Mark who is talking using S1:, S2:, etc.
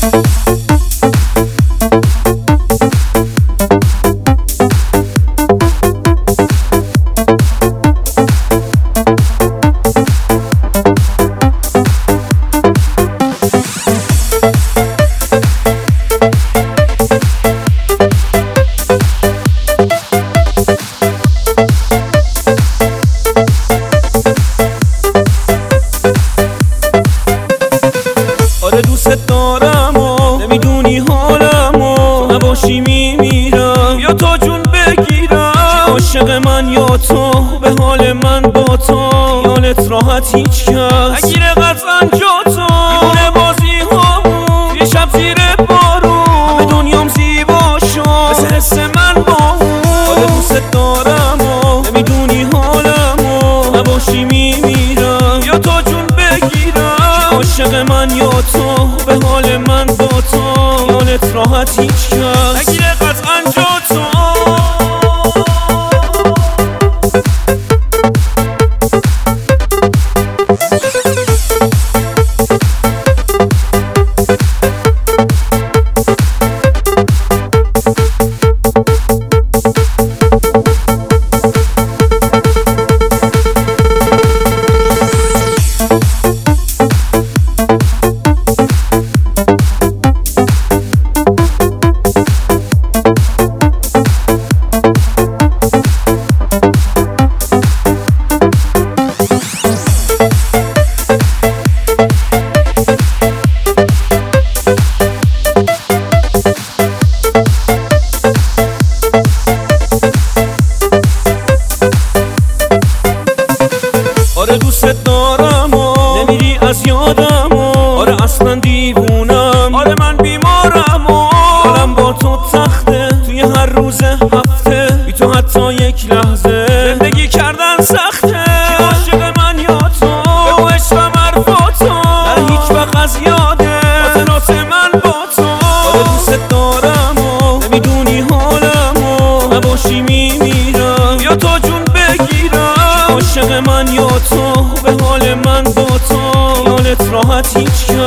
S1: دوست دارم و نمیدونی حالم و تو نباشی میمیرم، یا تو جون بگیرم که عاشق من یا تو، به حال من با تو خیالت راحت هیچ کس نگیره قطعا جا تو. دیوونه بازی هامون یه شب زیر بارون همه دنیام زیبا شد مثل حس من با اون. دوست دارم و نمیدونی حالم و نباشی میمیرم، یا تو جون بگیرم که عاشق من یا تو، به حال من با تو خیالت راحت هیچ کس نگیره قطعا جا تو. آره دوست دارم و نمیری از یادم و آره اصلا دیوونم، آره من بیمارم و حالم با تو تخته توی هر روز هفته، بی تو حتی یک لحظه زندگی کردن سخته. که عاشق من یا تو بگو عشقم حرفاتو در هیچ وقت از یاده خاطرات من با تو. آره دوست دارم و نمیدونی حالم و نباشی میمیرم، یا تو جون بگیرم عاشق من یا تو، به حال من با تو خیالت راحت هیچ